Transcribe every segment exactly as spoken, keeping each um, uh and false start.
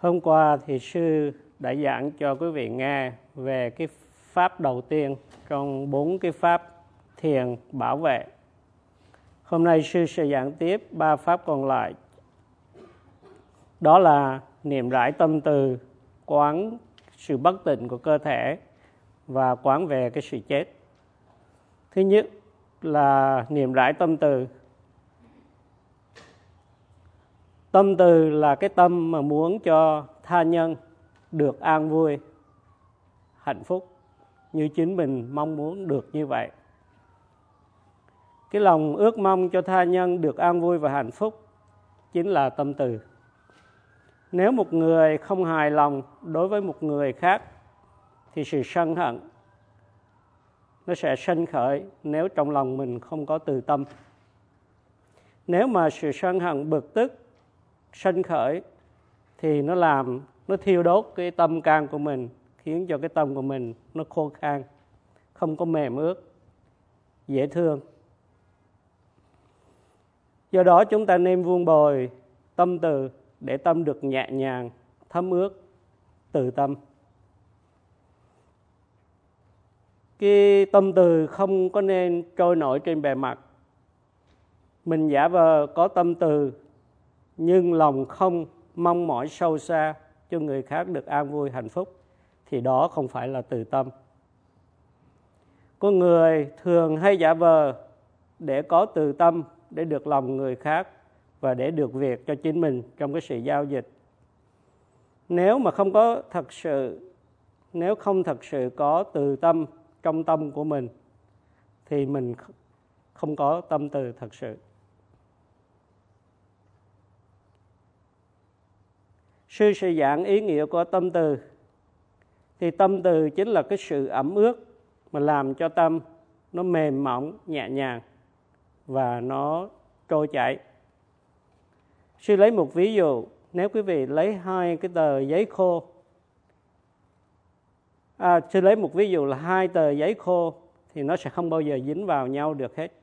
Hôm qua thì sư đã giảng cho quý vị nghe về cái pháp đầu tiên trong bốn cái pháp thiền bảo vệ. Hôm nay sư sẽ giảng tiếp ba pháp còn lại. Đó là niệm rải tâm từ, quán sự bất tịnh của cơ thể và quán về cái sự chết. Thứ nhất là niệm rải tâm từ. Tâm từ là cái tâm mà muốn cho tha nhân được an vui, hạnh phúc như chính mình mong muốn được như vậy. Cái lòng ước mong cho tha nhân được an vui và hạnh phúc chính là tâm từ. Nếu một người không hài lòng đối với một người khác thì sự sân hận nó sẽ sanh khởi nếu trong lòng mình không có từ tâm. Nếu mà sự sân hận bực tức sanh khởi thì nó làm nó thiêu đốt cái tâm can của mình, khiến cho cái tâm của mình nó khô khan, không có mềm ướt, dễ thương. Do đó chúng ta nên vun bồi tâm từ để tâm được nhẹ nhàng, thấm ướt, từ tâm. Cái tâm từ không có nên trôi nổi trên bề mặt. Mình giả vờ có tâm từ nhưng lòng không mong mỏi sâu xa cho người khác được an vui hạnh phúc thì đó không phải là từ tâm. Con người thường hay giả vờ để có từ tâm để được lòng người khác và để được việc cho chính mình trong cái sự giao dịch. Nếu mà không có thật sự, nếu không thật sự có từ tâm trong tâm của mình thì mình không có tâm từ thật sự. Sư sẽ giảng ý nghĩa của tâm từ. Thì tâm từ chính là cái sự ẩm ướt mà làm cho tâm nó mềm mỏng, nhẹ nhàng và nó trôi chảy. Sư lấy một ví dụ, nếu quý vị lấy hai cái tờ giấy khô, à, sư lấy một ví dụ là hai tờ giấy khô thì nó sẽ không bao giờ dính vào nhau được hết.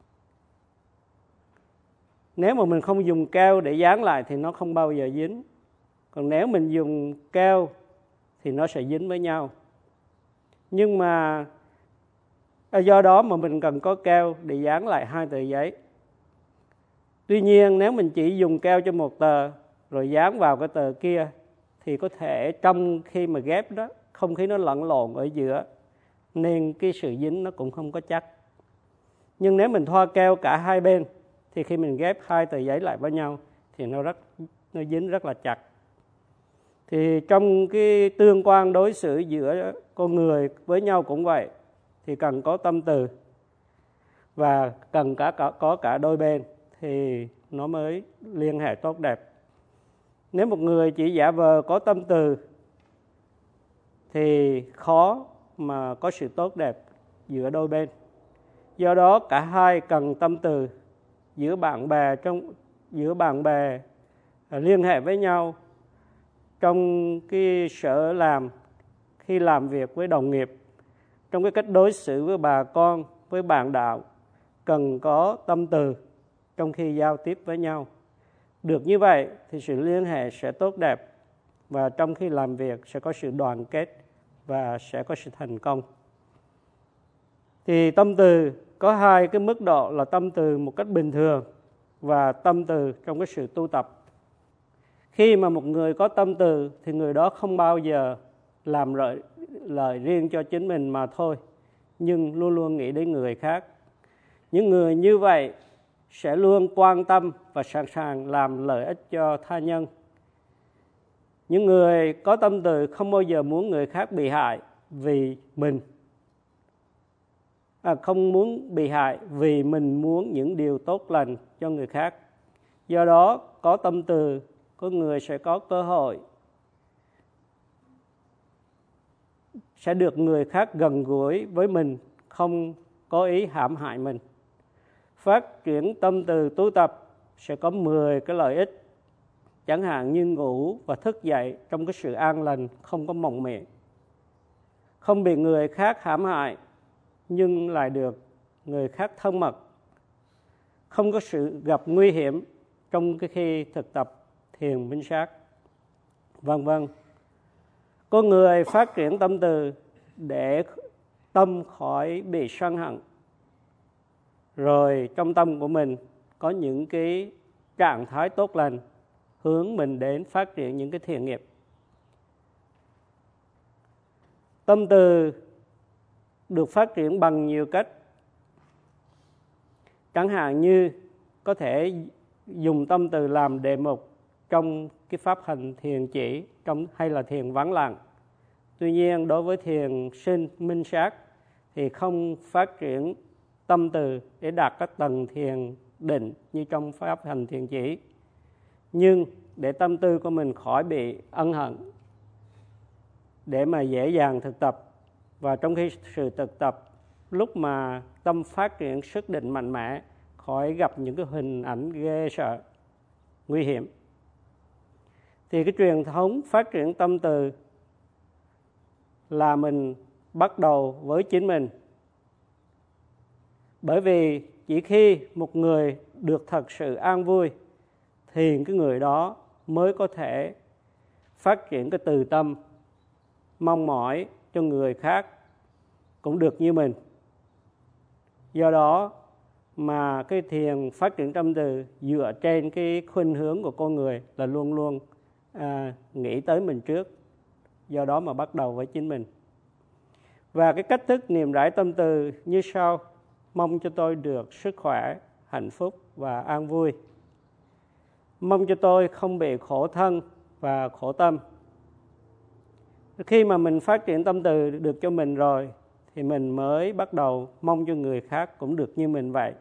Nếu mà mình không dùng keo để dán lại thì nó không bao giờ dính. Còn nếu mình dùng keo thì nó sẽ dính với nhau. Nhưng mà do đó mà mình cần có keo để dán lại hai tờ giấy. Tuy nhiên nếu mình chỉ dùng keo cho một tờ rồi dán vào cái tờ kia thì có thể trong khi mà ghép đó không khí nó lẫn lộn ở giữa nên cái sự dính nó cũng không có chắc. Nhưng nếu mình thoa keo cả hai bên thì khi mình ghép hai tờ giấy lại với nhau thì nó rất nó dính rất là chặt. Thì trong cái tương quan đối xử giữa con người với nhau cũng vậy, thì cần có tâm từ và cần cả, cả có cả đôi bên thì nó mới liên hệ tốt đẹp. Nếu một người chỉ giả vờ có tâm từ thì khó mà có sự tốt đẹp giữa đôi bên. Do đó cả hai cần tâm từ giữa bạn bè trong giữa bạn bè liên hệ với nhau trong cái sở làm, khi làm việc với đồng nghiệp, trong cái cách đối xử với bà con, với bạn đạo, cần có tâm từ trong khi giao tiếp với nhau. Được như vậy thì sự liên hệ sẽ tốt đẹp và trong khi làm việc sẽ có sự đoàn kết và sẽ có sự thành công. Thì tâm từ có hai cái mức độ là tâm từ một cách bình thường và tâm từ trong cái sự tu tập. Khi mà một người có tâm từ thì người đó không bao giờ làm lợi, lợi riêng cho chính mình mà thôi, nhưng luôn luôn nghĩ đến người khác. Những người như vậy sẽ luôn quan tâm và sẵn sàng làm lợi ích cho tha nhân. Những người có tâm từ không bao giờ muốn người khác bị hại vì mình. À, không muốn bị hại vì mình muốn những điều tốt lành cho người khác. Do đó có tâm từ, có người sẽ có cơ hội sẽ được người khác gần gũi với mình, không có ý hãm hại mình. Phát triển tâm từ tu tập sẽ có mười cái lợi ích, chẳng hạn như ngủ và thức dậy trong cái sự an lành, không có mộng mị, không bị người khác hãm hại nhưng lại được người khác thân mật, không có sự gặp nguy hiểm trong cái khi thực tập thiền minh sát. vân vân. Con người phát triển tâm từ để tâm khỏi bị sân hận. Rồi trong tâm của mình có những cái trạng thái tốt lành hướng mình đến phát triển những cái thiện nghiệp. Tâm từ được phát triển bằng nhiều cách. Chẳng hạn như có thể dùng tâm từ làm đề mục trong cái pháp hành thiền chỉ trong hay là thiền vắng lặng. Tuy nhiên đối với thiền sinh minh sát thì không phát triển tâm từ để đạt các tầng thiền định như trong pháp hành thiền chỉ. Nhưng để tâm tư của mình khỏi bị ân hận, để mà dễ dàng thực tập, và trong khi sự thực tập, lúc mà tâm phát triển sức định mạnh mẽ, khỏi gặp những cái hình ảnh ghê sợ, nguy hiểm, thì cái truyền thống phát triển tâm từ là mình bắt đầu với chính mình. Bởi vì chỉ khi một người được thật sự an vui thì cái người đó mới có thể phát triển cái từ tâm mong mỏi cho người khác cũng được như mình. Do đó mà cái thiền phát triển tâm từ dựa trên cái khuynh hướng của con người là luôn luôn à, nghĩ tới mình trước. Do đó mà bắt đầu với chính mình. Và cái cách thức niệm rải tâm từ như sau: mong cho tôi được sức khỏe, hạnh phúc và an vui. Mong cho tôi không bị khổ thân và khổ tâm. Khi mà mình phát triển tâm từ được cho mình rồi thì mình mới bắt đầu mong cho người khác cũng được như mình vậy.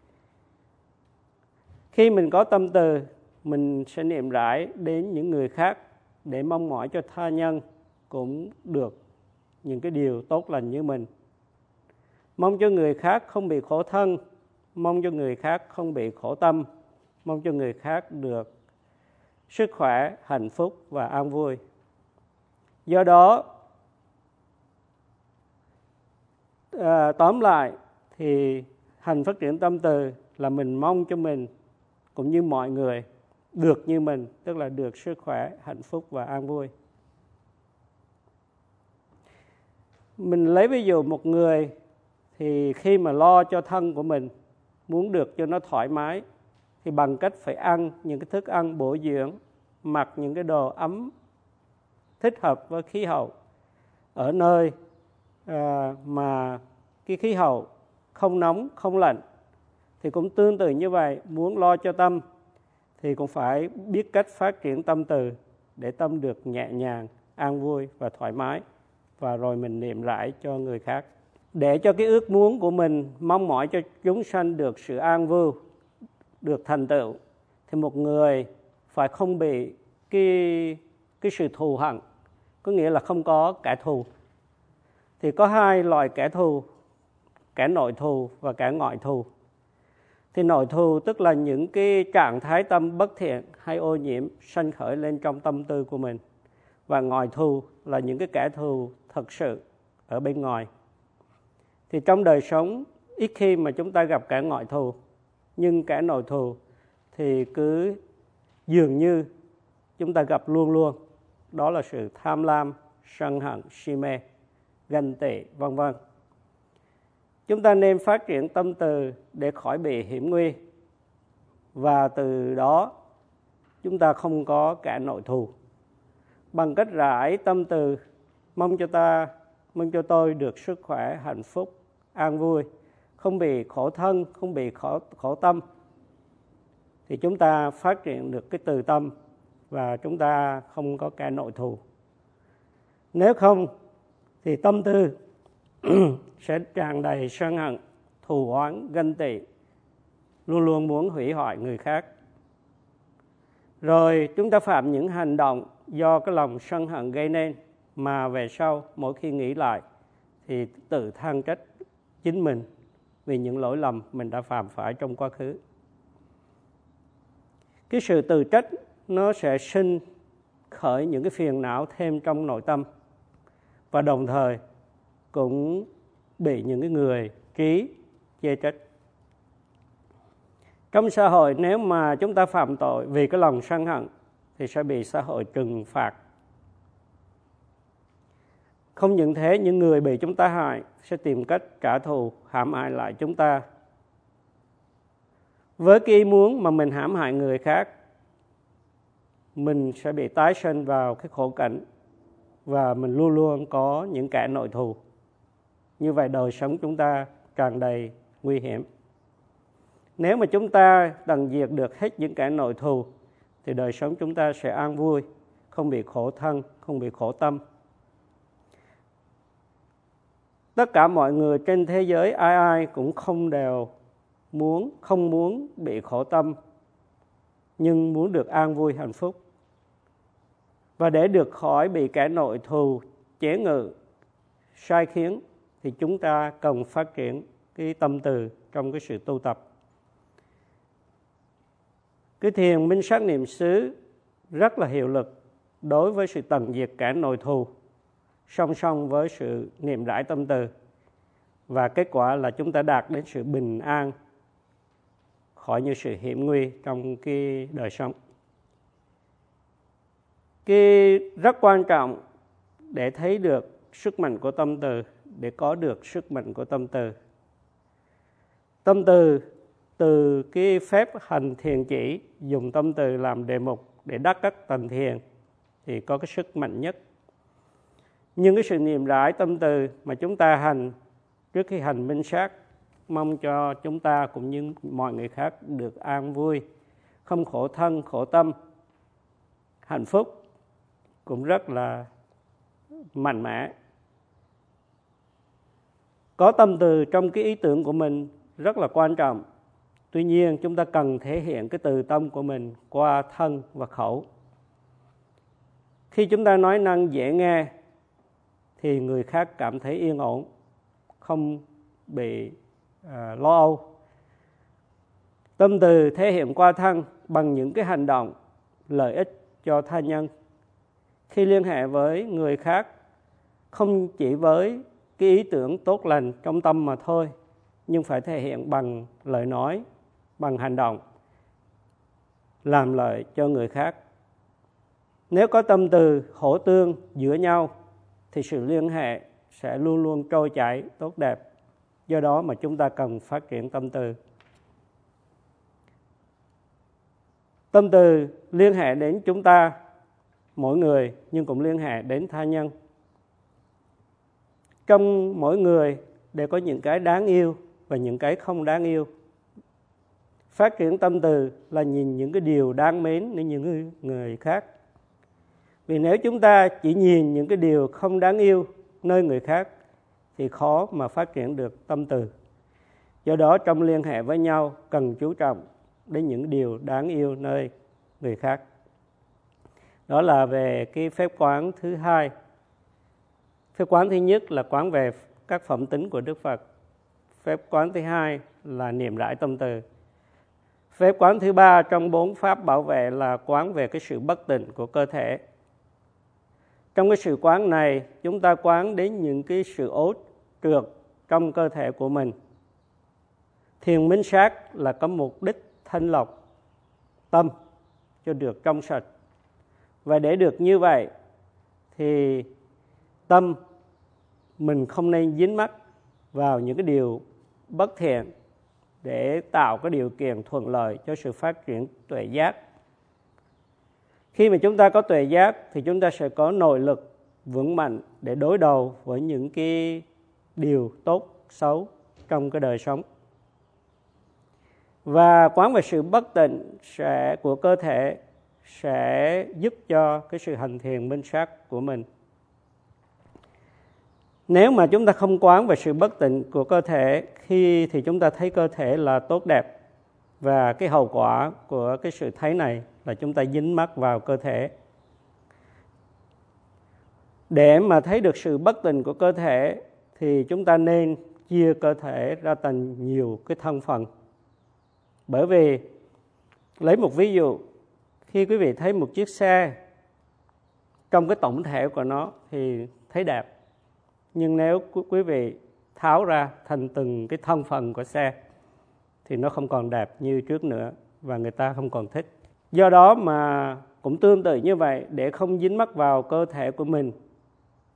Khi mình có tâm từ, mình sẽ niệm rải đến những người khác để mong mỏi cho tha nhân cũng được những cái điều tốt lành như mình. Mong cho người khác không bị khổ thân, mong cho người khác không bị khổ tâm, mong cho người khác được sức khỏe, hạnh phúc và an vui. Do đó, à, tóm lại thì hành phát triển tâm từ là mình mong cho mình cũng như mọi người được như mình, tức là được sức khỏe, hạnh phúc và an vui. Mình lấy ví dụ một người thì khi mà lo cho thân của mình, muốn được cho nó thoải mái, thì bằng cách phải ăn những cái thức ăn bổ dưỡng, mặc những cái đồ ấm thích hợp với khí hậu ở nơi à, mà cái khí hậu không nóng, không lạnh. Thì cũng tương tự như vậy, muốn lo cho tâm thì cũng phải biết cách phát triển tâm từ để tâm được nhẹ nhàng, an vui và thoải mái, và rồi mình niệm rải cho người khác. Để cho cái ước muốn của mình mong mỏi cho chúng sanh được sự an vui, được thành tựu, thì một người phải không bị cái, cái sự thù hận, có nghĩa là không có kẻ thù. Thì có hai loại kẻ thù, kẻ nội thù và kẻ ngoại thù. Thì nội thù tức là những cái trạng thái tâm bất thiện hay ô nhiễm sanh khởi lên trong tâm tư của mình. Và ngoại thù là những cái kẻ thù thật sự ở bên ngoài. Thì trong đời sống ít khi mà chúng ta gặp kẻ ngoại thù, nhưng kẻ nội thù thì cứ dường như chúng ta gặp luôn luôn. Đó là sự tham lam, sân hận, si mê, ganh tị, vân vân. Chúng ta nên phát triển tâm từ để khỏi bị hiểm nguy, và từ đó chúng ta không có kẻ nội thù. Bằng cách rải tâm từ mong cho ta, mong cho tôi được sức khỏe, hạnh phúc, an vui, không bị khổ thân, không bị khổ, khổ tâm, thì chúng ta phát triển được cái từ tâm và chúng ta không có kẻ nội thù. Nếu không thì tâm tư sẽ tràn đầy sân hận, thù oán, ganh tị, luôn luôn muốn hủy hoại người khác. Rồi chúng ta phạm những hành động do cái lòng sân hận gây nên, mà về sau mỗi khi nghĩ lại thì tự than trách chính mình vì những lỗi lầm mình đã phạm phải trong quá khứ. Cái sự tự trách nó sẽ sinh khởi những cái phiền não thêm trong nội tâm, và đồng thời cũng bị những cái người trí chê trách. Trong xã hội, nếu mà chúng ta phạm tội vì cái lòng sân hận thì sẽ bị xã hội trừng phạt Không những thế, những người bị chúng ta hại sẽ tìm cách trả thù, hãm hại lại chúng ta. Với cái ý muốn mà mình hãm hại người khác, mình sẽ bị tái sinh vào cái khổ cảnh và mình luôn luôn có những kẻ nội thù. Như vậy đời sống chúng ta tràn đầy nguy hiểm. Nếu mà chúng ta tận diệt được hết những kẻ nội thù thì đời sống chúng ta sẽ an vui, không bị khổ thân, không bị khổ tâm. Tất cả mọi người trên thế giới ai ai cũng không đều muốn, không muốn bị khổ tâm, nhưng muốn được an vui hạnh phúc. Và để được khỏi bị kẻ nội thù chế ngự, sai khiến thì chúng ta cần phát triển cái tâm từ trong cái sự tu tập. Cái thiền minh sát niệm xứ rất là hiệu lực đối với sự tận diệt kẻ nội thù, song song với sự niệm rải tâm từ. Và kết quả là chúng ta đạt đến sự bình an, khỏi những sự hiểm nguy trong cái đời sống. Cái rất quan trọng để thấy được sức mạnh của tâm từ, để có được sức mạnh của tâm từ. Tâm từ, từ cái phép hành thiền chỉ, dùng tâm từ làm đề mục để đắc các tầng thiền thì có cái sức mạnh nhất. Nhưng cái sự niệm rải tâm từ mà chúng ta hành trước khi hành minh sát, mong cho chúng ta cũng như mọi người khác được an vui, không khổ thân, khổ tâm, hạnh phúc, cũng rất là mạnh mẽ. Có tâm từ trong cái ý tưởng của mình rất là quan trọng. Tuy nhiên chúng ta cần thể hiện cái từ tâm của mình qua thân và khẩu. Khi chúng ta nói năng dễ nghe thì người khác cảm thấy yên ổn, không bị à, lo âu. Tâm từ thể hiện qua thân bằng những cái hành động lợi ích cho tha nhân. Khi liên hệ với người khác, không chỉ với cái ý tưởng tốt lành trong tâm mà thôi, nhưng phải thể hiện bằng lời nói, bằng hành động, làm lợi cho người khác. Nếu có tâm từ hỗ tương giữa nhau, thì sự liên hệ sẽ luôn luôn trôi chảy, tốt đẹp. Do đó mà chúng ta cần phát triển tâm từ. Tâm từ liên hệ đến chúng ta, mỗi người, nhưng cũng liên hệ đến tha nhân. Trong mỗi người đều có những cái đáng yêu và những cái không đáng yêu. Phát triển tâm từ là nhìn những cái điều đáng mến đến những người khác. Vì nếu chúng ta chỉ nhìn những cái điều không đáng yêu nơi người khác thì khó mà phát triển được tâm từ. Do đó trong liên hệ với nhau cần chú trọng đến những điều đáng yêu nơi người khác. Đó là về cái phép quán thứ hai. Phép quán thứ nhất là quán về các phẩm tính của Đức Phật. Phép quán thứ hai là niệm rải tâm từ. Phép quán thứ ba trong bốn pháp bảo vệ là quán về cái sự bất tịnh của cơ thể. Trong cái sự quán này, chúng ta quán đến những cái sự ố trượt trong cơ thể của mình. Thiền minh sát là có mục đích thanh lọc tâm cho được trong sạch. Và để được như vậy thì tâm mình không nên dính mắc vào những cái điều bất thiện để tạo cái điều kiện thuận lợi cho sự phát triển tuệ giác. Khi mà chúng ta có tuệ giác thì chúng ta sẽ có nội lực vững mạnh để đối đầu với những cái điều tốt, xấu trong cái đời sống. Và quán về sự bất tịnh sẽ của cơ thể sẽ giúp cho cái sự hành thiền minh sát của mình. Nếu mà chúng ta không quán về sự bất tịnh của cơ thể, khi thì chúng ta thấy cơ thể là tốt đẹp, và cái hậu quả của cái sự thấy này là chúng ta dính mắc vào cơ thể. Để mà thấy được sự bất tịnh của cơ thể thì chúng ta nên chia cơ thể ra thành nhiều cái thân phận. Bởi vì lấy một ví dụ, khi quý vị thấy một chiếc xe, trong cái tổng thể của nó thì thấy đẹp. Nhưng nếu quý vị tháo ra thành từng cái thân phận của xe thì nó không còn đẹp như trước nữa và người ta không còn thích. Do đó mà cũng tương tự như vậy, để không dính mắc vào cơ thể của mình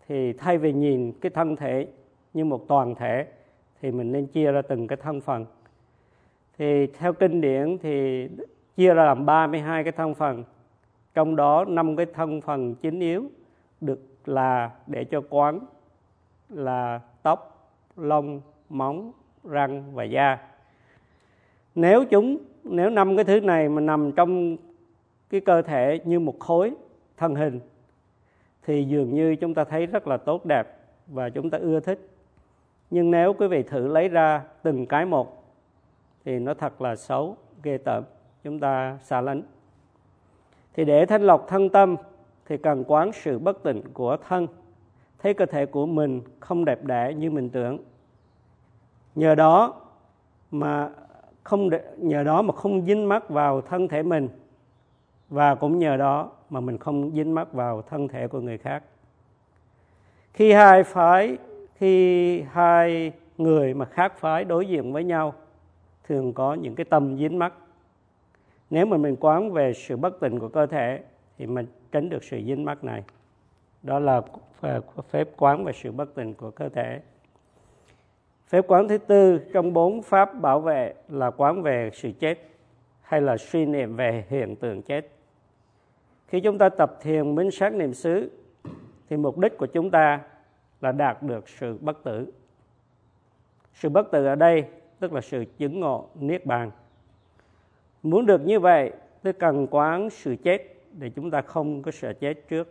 thì thay vì nhìn cái thân thể như một toàn thể thì mình nên chia ra từng cái thân phần. Thì theo kinh điển thì chia ra làm ba mươi hai cái thân phần, trong đó năm cái thân phần chính yếu được là để cho quán là tóc, lông, móng, răng và da. Nếu chúng nếu năm cái thứ này mà nằm trong cái cơ thể như một khối thân hình thì dường như chúng ta thấy rất là tốt đẹp và chúng ta ưa thích. Nhưng nếu quý vị thử lấy ra từng cái một thì nó thật là xấu, ghê tởm, chúng ta xa lánh. Thì để thanh lọc thân tâm thì cần quán sự bất tịnh của thân, thấy cơ thể của mình không đẹp đẽ như mình tưởng. Nhờ đó mà không nhờ đó mà không dính mắc vào thân thể mình, và cũng nhờ đó mà mình không dính mắc vào thân thể của người khác. Khi hai phái khi hai người mà khác phái đối diện với nhau thường có những cái tâm dính mắc. Nếu mà mình quán về sự bất tịnh của cơ thể thì mình tránh được sự dính mắc này. Đó là phép quán về sự bất tịnh của cơ thể. Phép quán thứ tư trong bốn pháp bảo vệ là quán về sự chết, hay là suy niệm về hiện tượng chết. Khi chúng ta tập thiền minh sát niệm xứ thì mục đích của chúng ta là đạt được sự bất tử. Sự bất tử ở đây tức là sự chứng ngộ niết bàn. Muốn được như vậy, tôi cần quán sự chết để chúng ta không có sợ chết trước.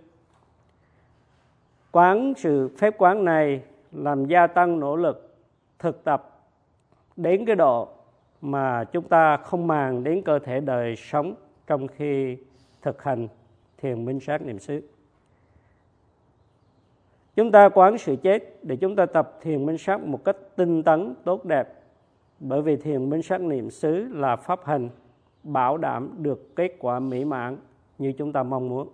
Quán sự phép quán này làm gia tăng nỗ lực thực tập đến cái độ mà chúng ta không màng đến cơ thể đời sống trong khi thực hành thiền minh sát niệm xứ. Chúng ta quán sự chết để chúng ta tập thiền minh sát một cách tinh tấn, tốt đẹp. Bởi vì thiền minh sát niệm xứ là pháp hành bảo đảm được kết quả mỹ mãn như chúng ta mong muốn.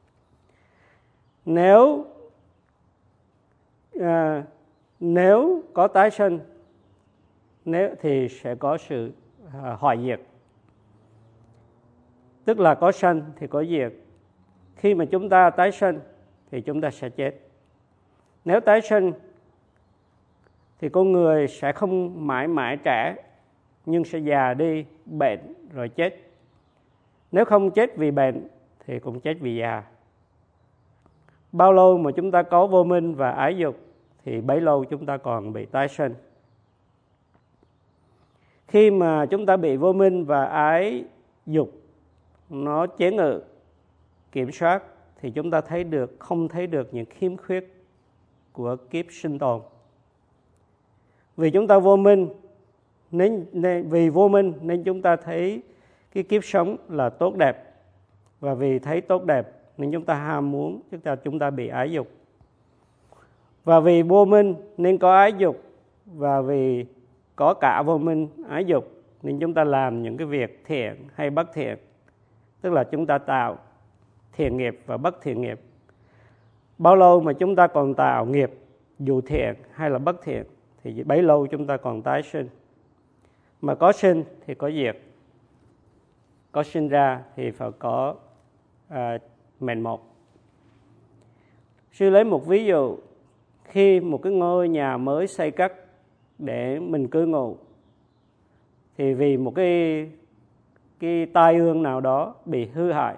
Nếu à, nếu có tái sinh, nếu thì sẽ có sự à, hoại diệt. Tức là có sanh thì có diệt. Khi mà chúng ta tái sinh thì chúng ta sẽ chết. Nếu tái sinh thì con người sẽ không mãi mãi trẻ, nhưng sẽ già đi, bệnh rồi chết. Nếu không chết vì bệnh thì cũng chết vì già. Bao lâu mà chúng ta có vô minh và ái dục thì bấy lâu chúng ta còn bị tái sinh. Khi mà chúng ta bị vô minh và ái dục nó chế ngự, kiểm soát thì chúng ta thấy được không thấy được những khiếm khuyết của kiếp sinh tồn. Vì chúng ta vô minh nên, nên vì vô minh nên chúng ta thấy cái kiếp sống là tốt đẹp, và vì thấy tốt đẹp nên chúng ta ham muốn, chúng ta chúng ta bị ái dục. Và vì vô minh nên có ái dục, và vì có cả vô minh ái dục nên chúng ta làm những cái việc thiện hay bất thiện, tức là chúng ta tạo thiện nghiệp và bất thiện nghiệp. Bao lâu mà chúng ta còn tạo nghiệp dù thiện hay là bất thiện thì bấy lâu chúng ta còn tái sinh. Mà có sinh thì có diệt, có sinh ra thì phải có à, mệnh một. Sư lấy một ví dụ, khi một cái ngôi nhà mới xây cất để mình cư ngụ thì vì một cái cái tai ương nào đó bị hư hại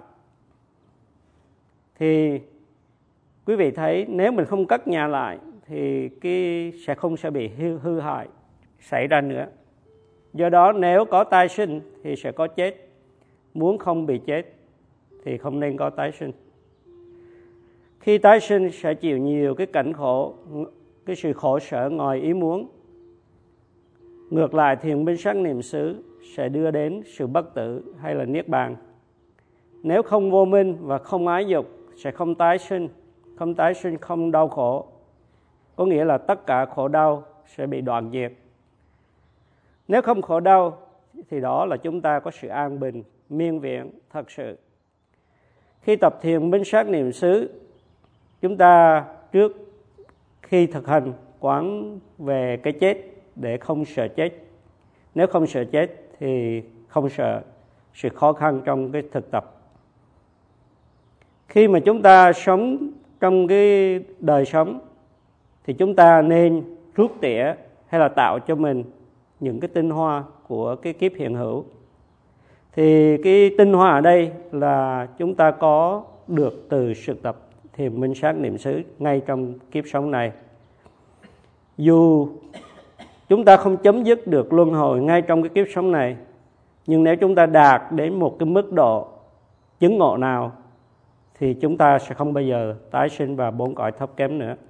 thì quý vị thấy nếu mình không cất nhà lại thì cái sẽ không sẽ bị hư, hư hại xảy ra nữa. Do đó nếu có tái sinh thì sẽ có chết. Muốn không bị chết thì không nên có tái sinh. Khi tái sinh sẽ chịu nhiều cái cảnh khổ, cái sự khổ sở ngoài ý muốn. Ngược lại thiền minh sát niệm xứ sẽ đưa đến sự bất tử hay là niết bàn. Nếu không vô minh và không ái dục sẽ không tái sinh, không tái sinh không đau khổ. Có nghĩa là tất cả khổ đau sẽ bị đoạn diệt. Nếu không khổ đau thì đó là chúng ta có sự an bình, miên viện thật sự. Khi tập thiền minh sát niệm xứ, chúng ta trước khi thực hành quán về cái chết để không sợ chết. Nếu không sợ chết thì không sợ sự khó khăn trong cái thực tập. Khi mà chúng ta sống trong cái đời sống thì chúng ta nên rút tỉa hay là tạo cho mình những cái tinh hoa của cái kiếp hiện hữu. Thì cái tinh hoa ở đây là chúng ta có được từ sự tập thiền minh sát niệm xứ ngay trong kiếp sống này. Dù chúng ta không chấm dứt được luân hồi ngay trong cái kiếp sống này, nhưng nếu chúng ta đạt đến một cái mức độ chứng ngộ nào thì chúng ta sẽ không bao giờ tái sinh vào bốn cõi thấp kém nữa.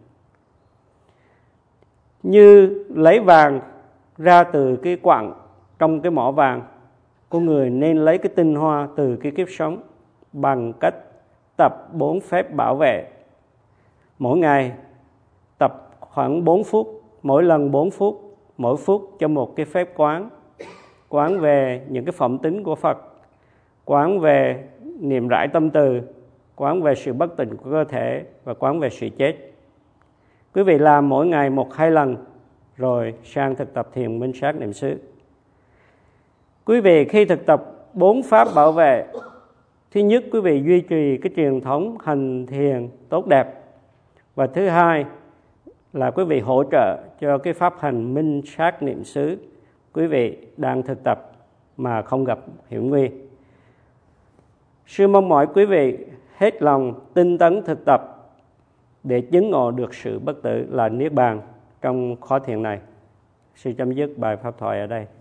Như lấy vàng ra từ cái quặng trong cái mỏ vàng, con người nên lấy cái tinh hoa từ cái kiếp sống bằng cách tập bốn phép bảo vệ. Mỗi ngày tập khoảng bốn phút, mỗi lần bốn phút, mỗi phút cho một cái phép quán. Quán về những cái phẩm tính của Phật, quán về niệm rải tâm từ, quán về sự bất tịnh của cơ thể và quán về sự chết. Quý vị làm mỗi ngày một hai lần rồi sang thực tập thiền minh sát niệm xứ. Quý vị khi thực tập bốn pháp bảo vệ, thứ nhất quý vị duy trì cái truyền thống hành thiền tốt đẹp, và thứ hai là quý vị hỗ trợ cho cái pháp hành minh sát niệm xứ quý vị đang thực tập mà không gặp hiểm nguy. Sư mong mỏi quý vị hết lòng tinh tấn thực tập để chứng ngộ được sự bất tử là niết bàn trong khóa thiền này. Sư chấm dứt bài pháp thoại ở đây.